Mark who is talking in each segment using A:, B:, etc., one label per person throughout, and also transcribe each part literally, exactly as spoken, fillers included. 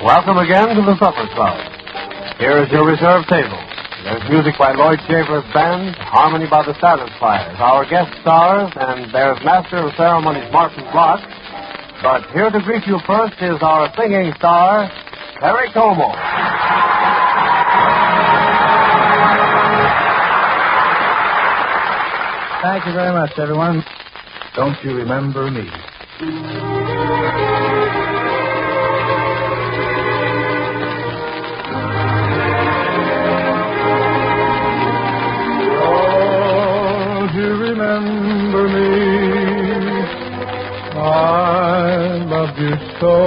A: Welcome again to the Supper Club. Here is your reserve table. There's music by Lloyd Schaefer's band, harmony by the Satisfiers, our guest stars, and there's Master of Ceremonies Martin Block. But here to greet you first is our singing star, Perry Como.
B: Thank you very much, everyone. Don't you remember me? Don't you remember me? I loved you so.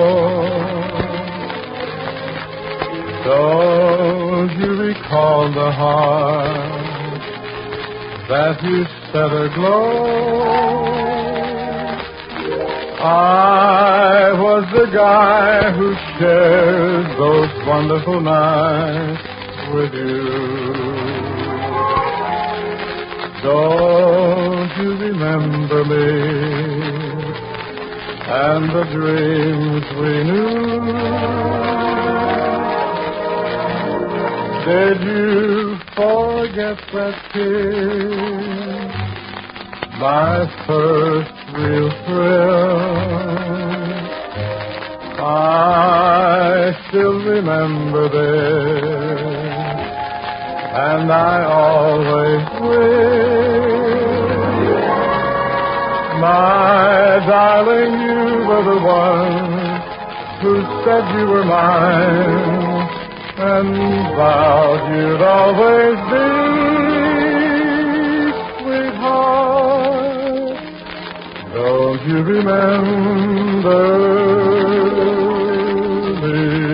B: Don't you recall the heart that you set aglow? I was the guy who shared those wonderful nights with you. Don't you remember me and the dreams we knew? Did you forget that kiss, my first real thrill? I still remember this, and I always will. My darling, you were the one who said you were mine, and vowed you'd always be, sweetheart. Don't you remember me?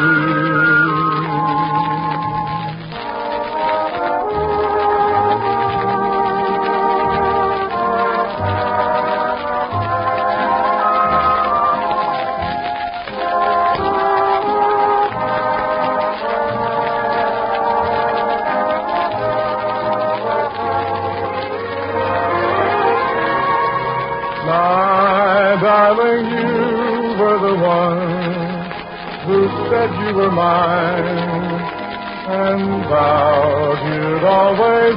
B: Darling, you were the one who said you were mine, and vowed you'd always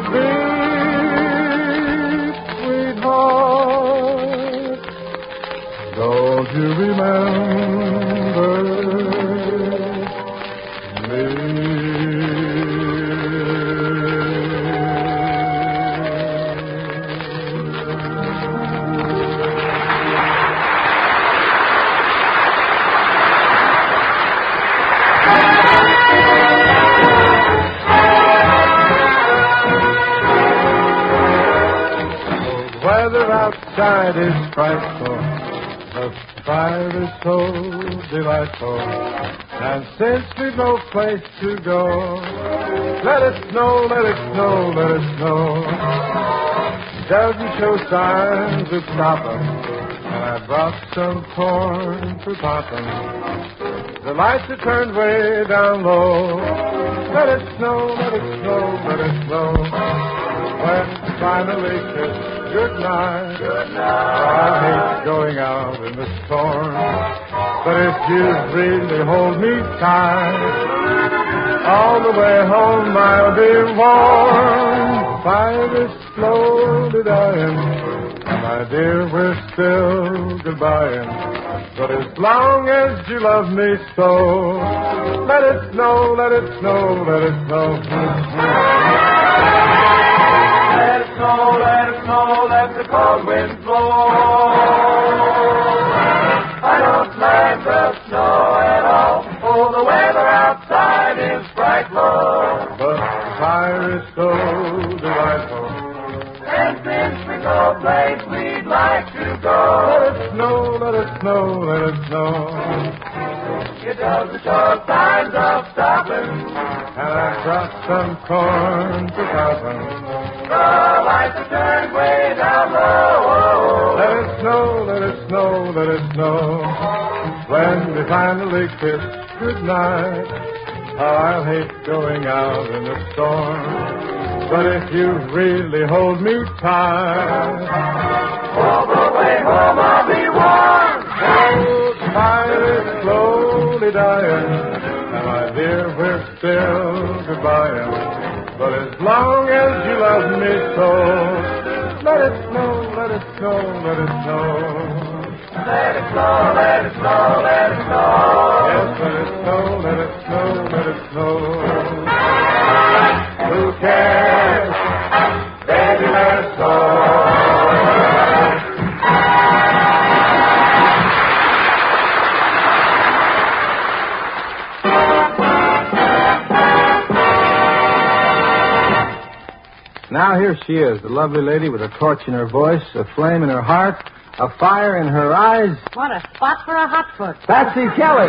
B: be, sweetheart. Don't you remember me? Outside is frightful, the fire is so delightful, and since we've no place to go, let it snow, let it snow, let it snow. Doesn't show signs of stopping, and I brought some corn for popping. The lights are turned way down low. Let it snow, let it snow, let it snow. When finally kiss good night. Good night. I hate going out in the storm, but if you really hold me tight, all the way home I'll be warm. Fire is slowly dying, and my dear, we're still goodbying. But as long as you love me so, let it snow, let it snow, let it snow. Let it snow, let it snow, let the cold wind blow. I don't mind the snow at all. Oh, the weather outside is bright low. But the fire is so delightful, and since we've no place we'd like to go, let it snow, let it snow, let it snow. It doesn't show signs of stopping, and I've got some corn to popping. The lights are turned way down low. Let it snow, let it snow, let it snow. When we finally kiss goodnight, I'll hate going out in the storm, but if you really hold me tight, all the way home I'll be warm. Oh, the fire is slowly slowly dying. And my dear, we're still goodbye. But as long as you love me so, let it snow, let it snow, let it snow.
C: Let it snow, let it snow, let it snow.
B: Yes, let it snow, let it snow, let it snow. Who cares? Baby, let it snow.
D: Now here she is, the lovely lady with a torch in her voice, a flame in her heart, a fire in her eyes.
E: What a spot for a hot foot.
D: Patsy Kelly.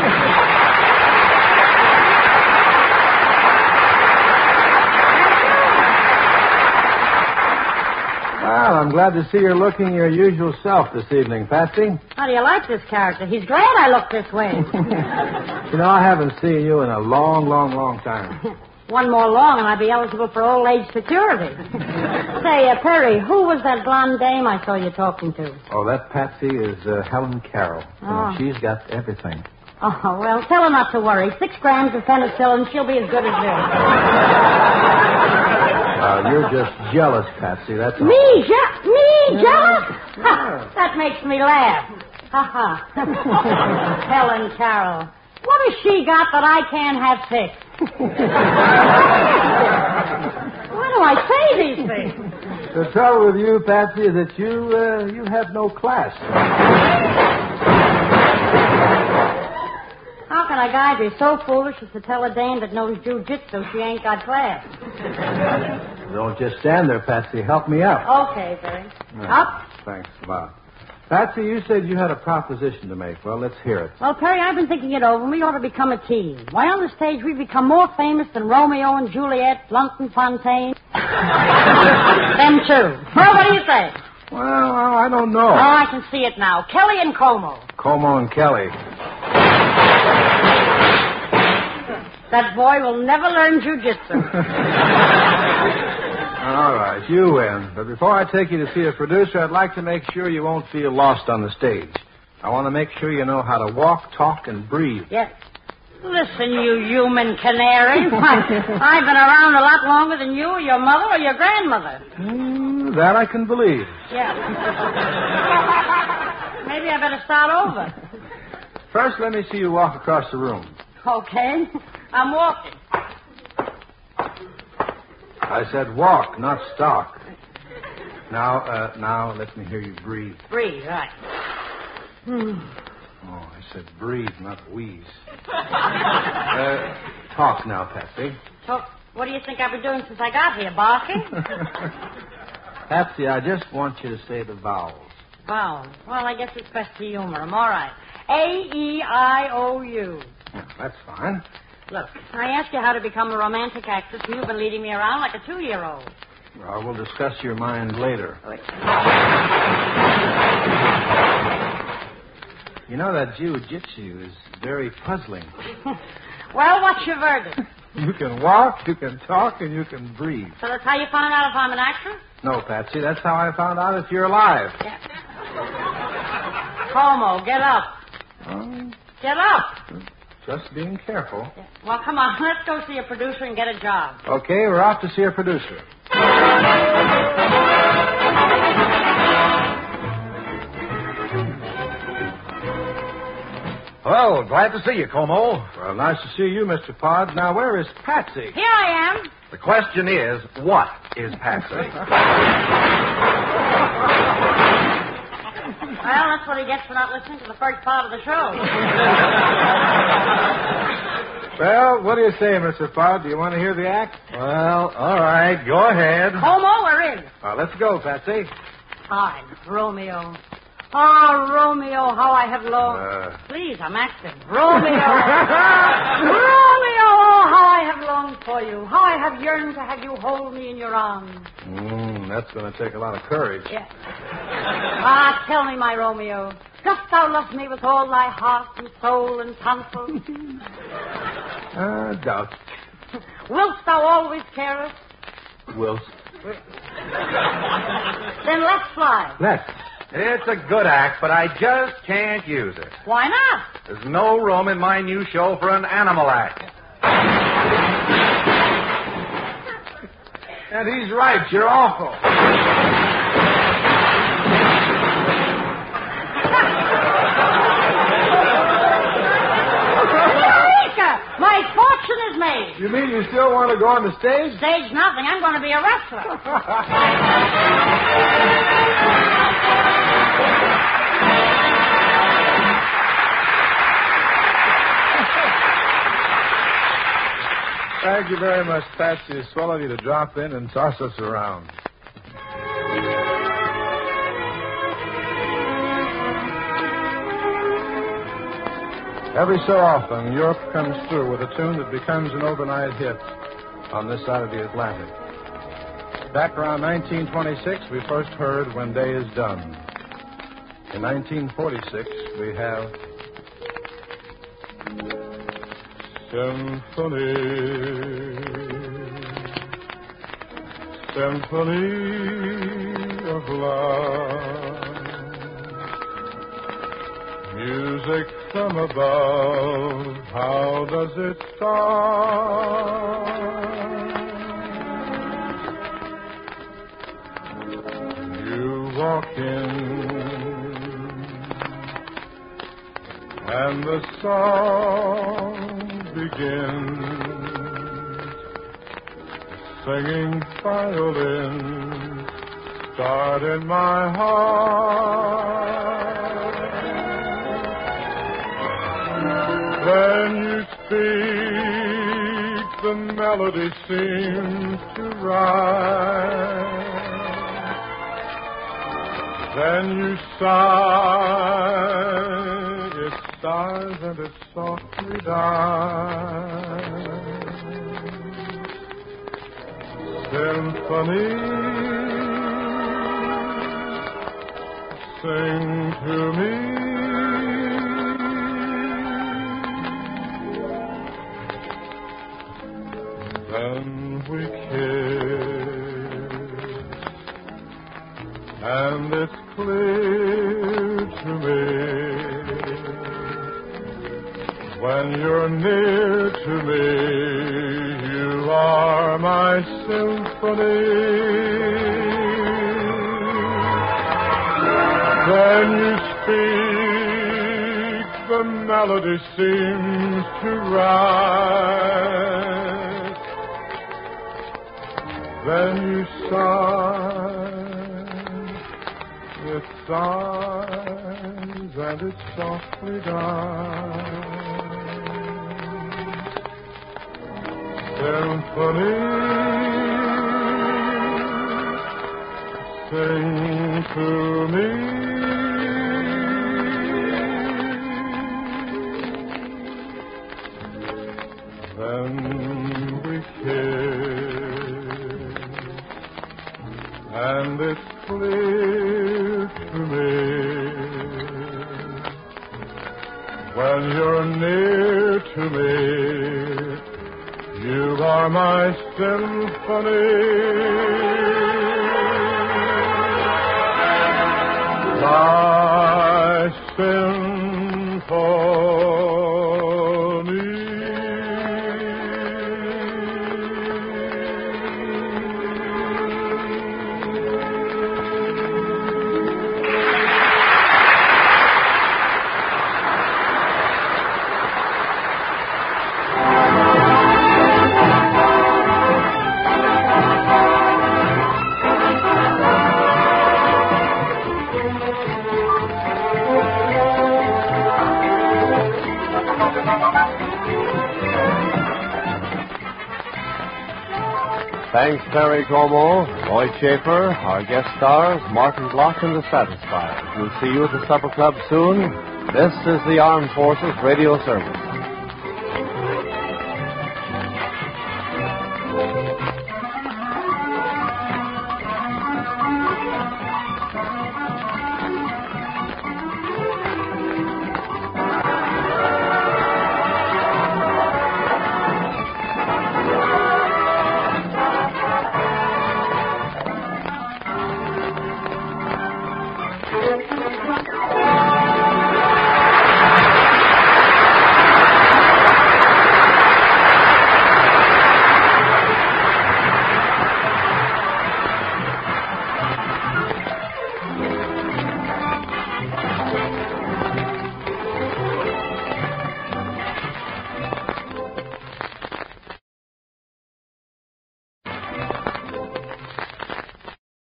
D: Well, I'm glad to see you're looking your usual self this evening, Patsy.
E: How do you like this character? He's glad I look this way.
D: You know, I haven't seen you in a long, long, long time.
E: One more long and I'd be eligible for old age security. Say, uh, Perry, who was that blonde dame I saw you talking to?
D: Oh, that Patsy is uh, Helen Carroll. You know,
E: Oh.
D: she's got everything.
E: Oh, well, tell her not to worry. Six grams of penicillin, she'll be as good as new.
D: Uh, you're just jealous, Patsy. That's all.
E: Me, je- me, jealous? Ha, that makes me laugh. Ha ha. Helen Carroll. What has she got that I can't have fixed? Why do I say these things?
D: The trouble with you, Patsy, is that you uh, you have no class.
E: How can a guy be so foolish as to tell a dame that knows jujitsu she ain't got class?
D: Don't just stand there, Patsy. Help me up.
E: Okay, Barry.
D: Yeah.
E: Up.
D: Thanks a lot. Patsy, you said you had a proposition to make. Well, let's hear it.
E: Well, Perry, I've been thinking it over, and we ought to become a team. Why, on the stage, we've become more famous than Romeo and Juliet, Blunt and Fontaine. Them two. Well, what do you say?
D: Well, I don't know.
E: Oh, I can see it now. Kelly and Como.
D: Como and Kelly.
E: That boy will never learn jujitsu.
D: All right, you win. But before I take you to see a producer, I'd like to make sure you won't feel lost on the stage. I want to make sure you know how to walk, talk, and breathe.
E: Yes. Listen, you human canary. I've been around a lot longer than you or your mother or your grandmother.
D: Mm, that I can believe.
E: Yeah. Maybe I better start over.
D: First, let me see you walk across the room.
E: Okay. I'm walking.
D: I said walk, not stalk. Now, uh, now, let me hear you breathe.
E: Breathe, right. Hmm.
D: Oh, I said breathe, not wheeze. uh, talk now, Patsy.
E: So, what do you think I've been doing since I got here, barking?
D: Patsy, I just want you to say the vowels.
E: Vowels. Well, I guess it's best to humor 'em. All right. A E I O U.
D: Yeah, that's fine.
E: Look, I asked you how to become a romantic actress, and you've been leading me around like a two-year-old.
D: Well, we'll discuss your mind later.
E: Wait.
D: You know, that jiu-jitsu is very puzzling.
E: Well, what's your verdict?
D: You can walk, you can talk, and you can breathe.
E: So that's how you find out if I'm an actress?
D: No, Patsy, that's how I found out if you're alive.
E: Yeah. Como, get up.
D: Oh,
E: Get up.
D: just being careful.
E: Yeah. Well, come on, let's go see a producer and get a job.
D: Okay, we're off to see a producer.
F: Well, glad to see you, Como.
D: Well, nice to see you, Mister Pod. Now, where is Patsy?
E: Here I am.
F: The question is, what is Patsy?
E: Well, that's what he gets for not listening to the first part of the show.
D: Well, what do you say, Mister Pod? Do you want to hear the act?
F: Well, all right, go ahead.
E: Como, we're in.
D: Well, let's go, Patsy.
E: Fine, Romeo. Oh, Romeo, how I have longed.
D: Uh.
E: Please, I'm acting. Romeo. Romeo, oh, how I have longed for you. How I have yearned to have you hold me in your arms.
D: Mm, that's going to take a lot of courage.
E: Yeah. Ah, tell me, my Romeo, dost thou love me with all thy heart and soul and tonsil?
D: Uh, doubt.
E: Wilt thou always care us?
D: Will.
E: Then let's fly.
D: Let's.
F: It's a good act, but I just can't use it.
E: Why not?
F: There's no room in my new show for an animal act.
D: And he's right. You're awful.
E: My fortune is made.
D: You mean you still want to go on the stage?
E: Stage nothing. I'm going to be a wrestler.
D: Thank you very much, Patsy. It's swell of you to drop in and toss us around. Every so often, Europe comes through with a tune that becomes an overnight hit on this side of the Atlantic. Back around nineteen twenty-six, we first heard When Day Is Done. In nineteen forty-six, we have Symphony, Symphony of Love. Music from above, how does it start? You walk in, and the song begins. Singing violins start in my heart. When you speak, the melody seems to rise. Then you sigh, it sighs and it softly dies. Symphony, sing to me. Then we kiss, and it's clear to me, when you're near to me, you are my symphony. When you speak, the melody seems to rise. Then you sigh, it sighs and it softly dies. Symphony, sing to me. Then we kiss, and it's clear to me, when you're near to me, you are my symphony. My symphony.
A: Thanks, Terry Como, Lloyd Schaefer, our guest stars, Martin Block and the Satisfiers. We'll see you at the Supper Club soon. This is the Armed Forces Radio Service.